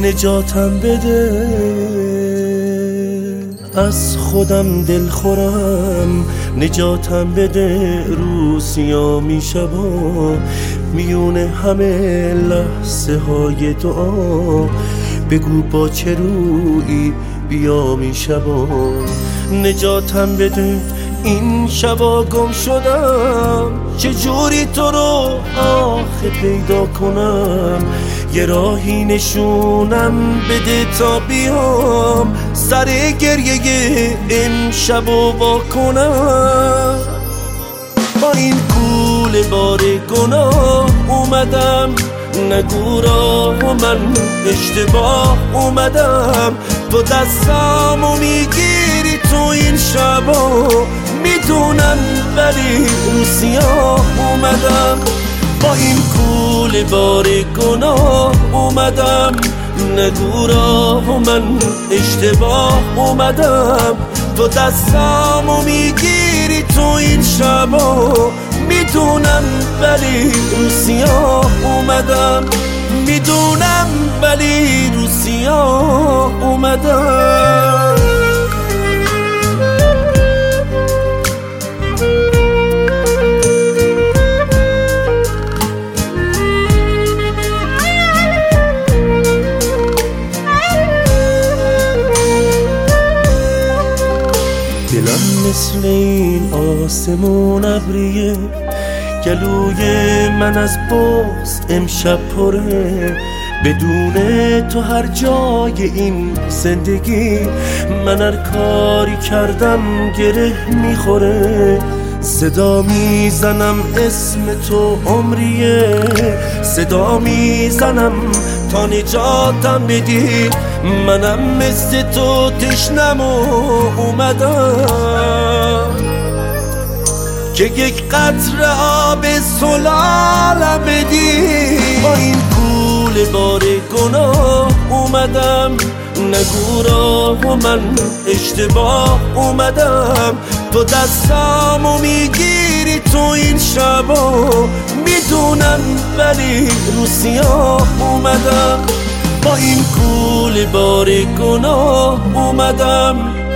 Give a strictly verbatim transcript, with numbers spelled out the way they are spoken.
نجاتم بده، از خودم دل خورم نجاتم بده. روسیا می شبا میون همه لحظه های دعا، بگو با چه رویی بیا می شبا نجاتم بده. این شبا گم شدم، چجوری تو رو آخه پیدا کنم؟ یه راهی نشونم بده تا بیام سر گریه امشبو با کنم. با این کوله بار گناه اومدم، نگو راه و من اشتباه اومدم. تو دستامو میگیری تو این شبا، میدونم ولی رو سیاه اومدم. با این کوله بار گناه اومدم، نگو راه و من اشتباه اومدم. تو دستامو میگیری تو این شبا، میدونم ولی رو سیاه اومدم. میدونم ولی رو سیاه اومدم. دلم مثل این آسمون ابریه، گلوی من از بغض امشب پره. بدون تو هر جای این زندگی من هر کاری کردم گره میخوره. صدا میزنم اسم تو عمریه، صدا میزنم تا نجاتم بدی. منم مثل تو تشنم و اومدم که یک قطره آب سلالم بدی. با این کوله بار گناه اومدم، نگو راه و من اشتباه اومدم. تو دستامو میگیری تو این شبا، میدونم ولی رو سیاه اومدم. با این کوله بار گناه اومدم،